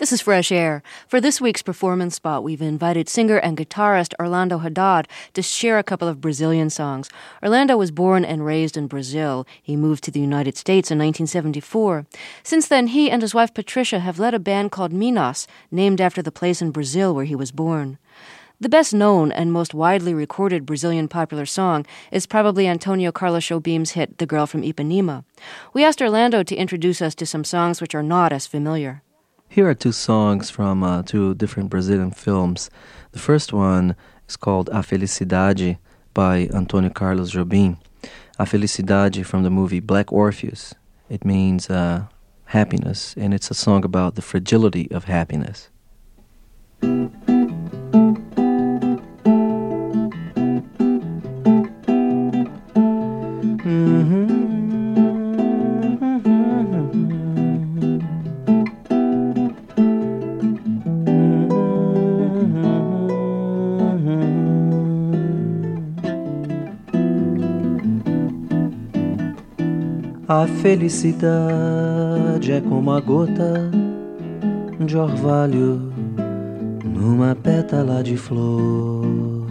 This is Fresh Air. For this week's performance spot, we've invited singer and guitarist Orlando Haddad to share a couple of Brazilian songs. Orlando was born and raised in Brazil. He moved to the United States in 1974. Since then, he and his wife Patricia have led a band called Minas, named after the place in Brazil where he was born. The best known and most widely recorded Brazilian popular song is probably Antonio Carlos Jobim's hit, The Girl from Ipanema. We asked Orlando to introduce us to some songs which are not as familiar. Here are two songs from two different Brazilian films. The first one is called A Felicidade by Antonio Carlos Jobim. A Felicidade from the movie Black Orpheus. It means happiness, and it's a song about the fragility of happiness. A felicidade é como a gota de orvalho numa pétala de flor.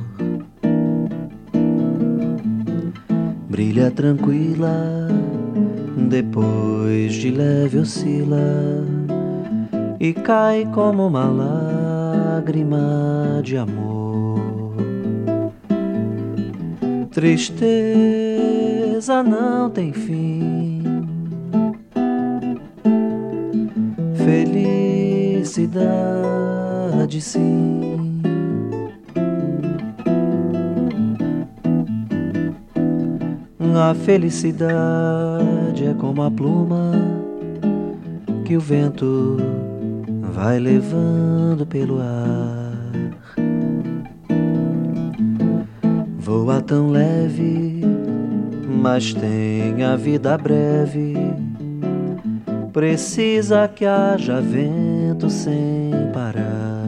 Brilha tranquila, depois de leve oscila e cai como uma lágrima de amor. Tristeza não tem fim, felicidade sim. A felicidade é como a pluma que o vento vai levando pelo ar. Voa tão leve, mas tem a vida breve. Precisa que haja vento sem parar.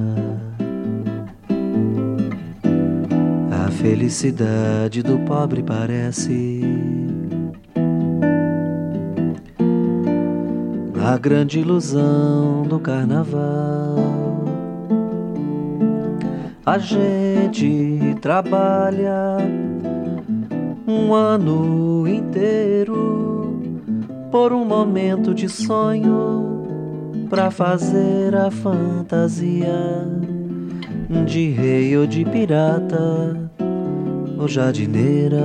A felicidade do pobre parece a grande ilusão do carnaval. A gente trabalha um ano inteiro por um momento de sonho, pra fazer a fantasia de rei ou de pirata ou jardineira.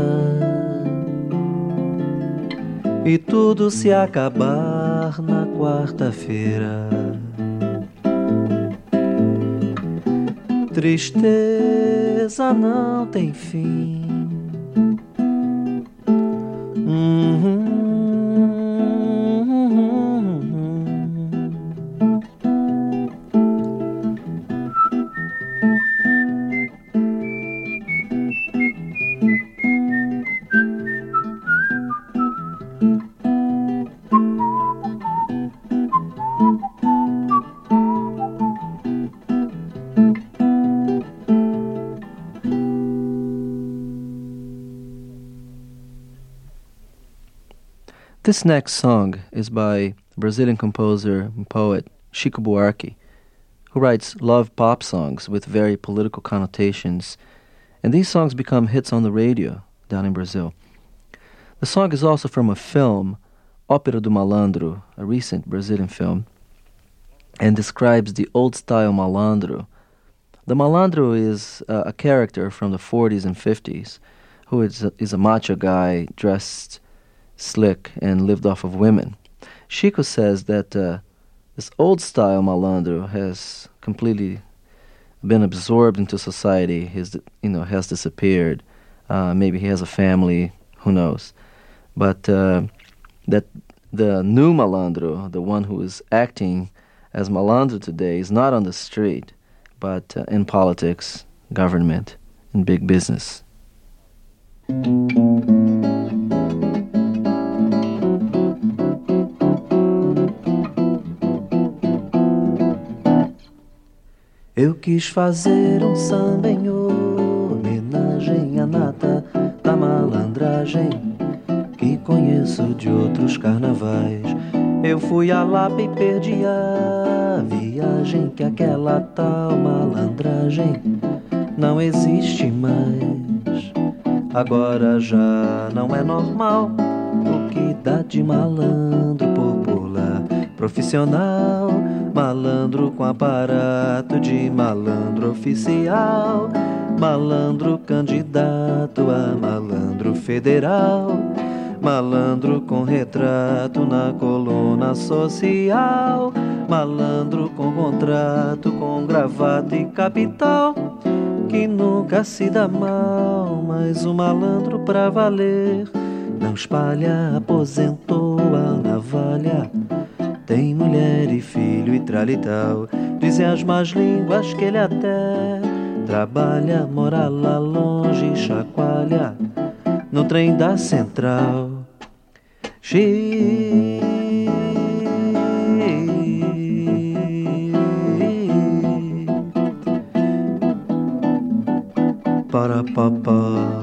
E tudo se acabar na quarta-feira. Tristeza não tem fim. This next song is by Brazilian composer and poet Chico Buarque, who writes love pop songs with very political connotations, and these songs become hits on the radio down in Brazil. The song is also from a film, Ópera do Malandro, a recent Brazilian film, and describes the old-style malandro. The malandro is a character from the 40s and 50s who is a macho guy dressed slick and lived off of women. Chico says that this old-style malandro has completely been absorbed into society. Has disappeared. Maybe he has a family. Who knows? But that the new malandro, the one who is acting as malandro today, is not on the street, but in politics, government, and big business. Eu quis fazer samba em homenagem à nata da malandragem que conheço de outros carnavais. Eu fui a Lapa e perdi a viagem, que aquela tal malandragem não existe mais. Agora já não é normal o que dá de malandro popular, profissional, malandro com aparato de malandro oficial, malandro candidato a malandro federal, malandro com retrato na coluna social, malandro com contrato, com gravata e capital, que nunca se dá mal, mas o malandro pra valer não espalha, aposentou a navalha, tem mulher e filho e tralital. Dizem as más línguas que ele até trabalha, mora lá longe e chacoalha no trem da central. Para papá.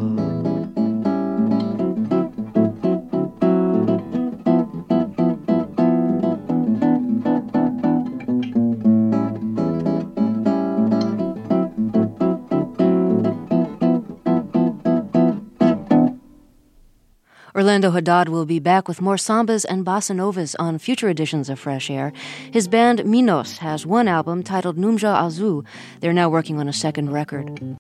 Orlando Haddad will be back with more sambas and bossa novas on future editions of Fresh Air. His band Minos has one album titled Numja Azul. They're now working on a second record.